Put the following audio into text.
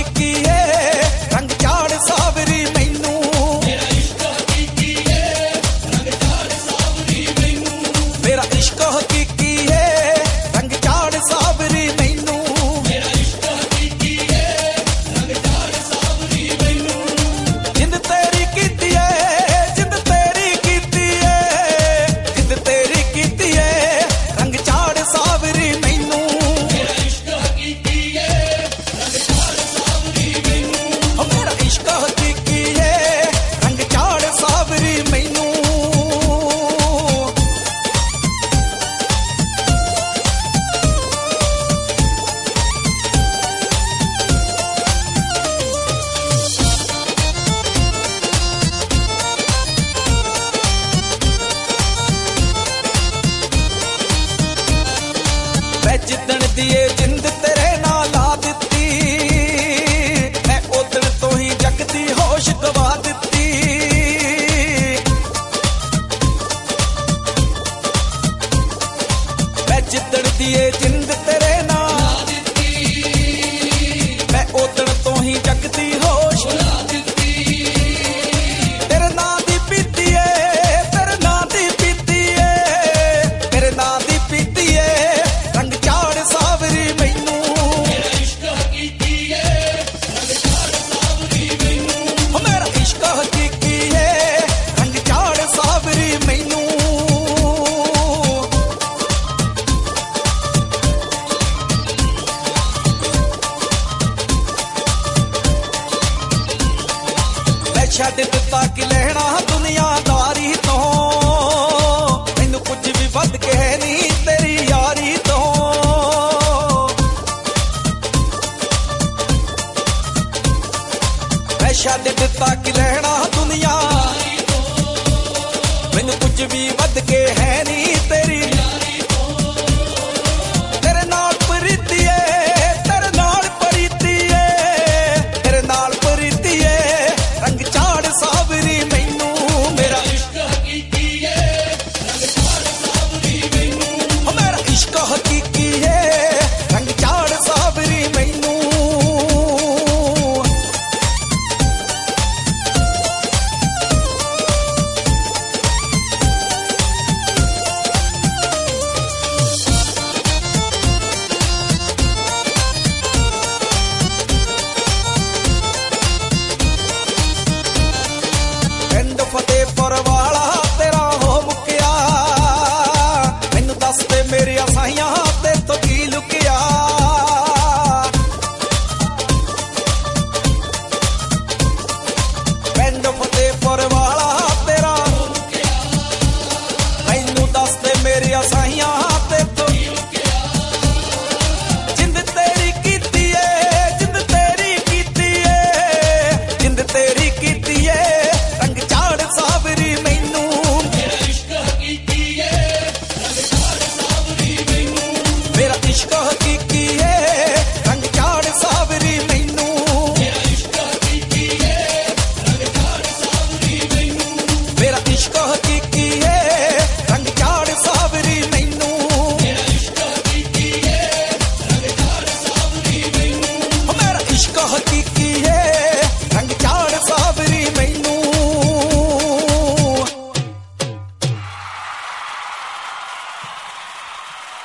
ਹਕੀਕੀਏ ਰੰਗ ਝਾੜ ਸਾਵਰੀ ਮੈਨੂੰ ਮੇਰਾ ਇਸ਼ਕ ਹਕੀਕੀਏ ਰੰਗ ਝਾੜ ਸਾਵਰੀ ਮੈਨੂੰ ਮੇਰਾ ਇਸ਼ਕ ਹਕੀਕੀਏ ਰੰਗ ਝਾੜ ਸਾਵਰੀ ਮੈਨੂੰ ਮੇਰਾ ਇਸ਼ਕ ਹਕੀਕੀਏ ਰੰਗ ਝਾੜ ਸਾਵਰੀ ਮੈਨੂੰ ਜਿੰਦ ਤੇਰੀ ਕੀਤੀ ਏ ਜਿੰਦ ਤੇਰੀ ਕੀਤੀ ਏ ਜਿੰਦ ਤੇਰੀ ਕੀਤੀ ਏ ਰੰਗ ਝਾੜ ਸਾਵਰੀ ਮੈਨੂੰ ਮੇਰਾ ਇਸ਼ਕ ਹਕੀਕੀਏ ਰੰਗ ਝਾੜ ਸਾਵਰੀ ਮੈਨੂੰ ਮੇਰਾ ਇਸ਼ਕ ਹਕੀਕੀਏ ਰੰਗ ਝਾੜ ਸਾਵਰੀ ਮੈਨੂੰ ਮੈਂ ਜਿੱਦਣ ਦੀ ਏ ਜਿੰਦ ਤੇਰੇ ਨਾਲ ਲਾ ਦਿੱਤੀ ਮੈਂ ਉਦਣ ਤੋਂ ਹੀ ਜੱਗ ਦੀ ਹੋਸ਼ ਗਵਾ ਦਿੱਤੀ ਮੈਂ ਜਿੱਦਣ ਦੀ ਏ ਜਿੰਦ ਤੇਰੇ ਨਾਲ ਲਾ ਦਿੱਤੀ ਮੈਂ ਉਦਣ ਤੋਂ ਹੀ ਜੱਗ ਦੀ ਹੋਸ਼ ਗਵਾ ਦਿੱਤੀ ਤੇਰੇ ਨਾਂ ਦੀ ਪੀਤੀ ਏ ਤੇਰੇ ਨਾਂ ਦੀ ਪੀਤੀ ਏ ਤੇਰੇ ਨਾਂ ਦੀ ਪੀਤੀ ਏ ਰੰਗ ਝਾੜ ਸਾਵਰੀ ਮੈਨੂੰ ਮੇਰਾ ਇਸ਼ਕ ਹਕੀਕੀਏ ਰੰਗ ਝਾੜ ਸਾਵਰੀ ਮੈਨੂੰ ਮੇਰਾ ਇਸ਼ਕ ਹਕੀਕੀਏ ਰੰਗ ਝਾੜ ਸਾਵਰੀ ਮੈਨੂੰ ਮੈਂ ਛੱਡ ਦਿੱਤਾ ਕਿ ਲੈਣਾ ਦੁਨੀਆਦਾਰੀ ਤੋਂ ਮੈਨੂੰ ਕੁਝ ਵੀ ਵੱਧ ਕੇ ਨਹੀਂ ਤੇਰੀ ਯਾਰੀ ਤੋਂ ਮੈਂ ਛੱਡ ਦਿੱਤਾ ਕਿ ਲੈਣਾ ਦੁਨੀਆਦਾਰੀ ਤੋਂ ਮੈਨੂੰ ਕੁਝ ਵੀ ਵੱਧ ਕੇ ਹੈ ਨਹੀਂ ਤੇਰੀ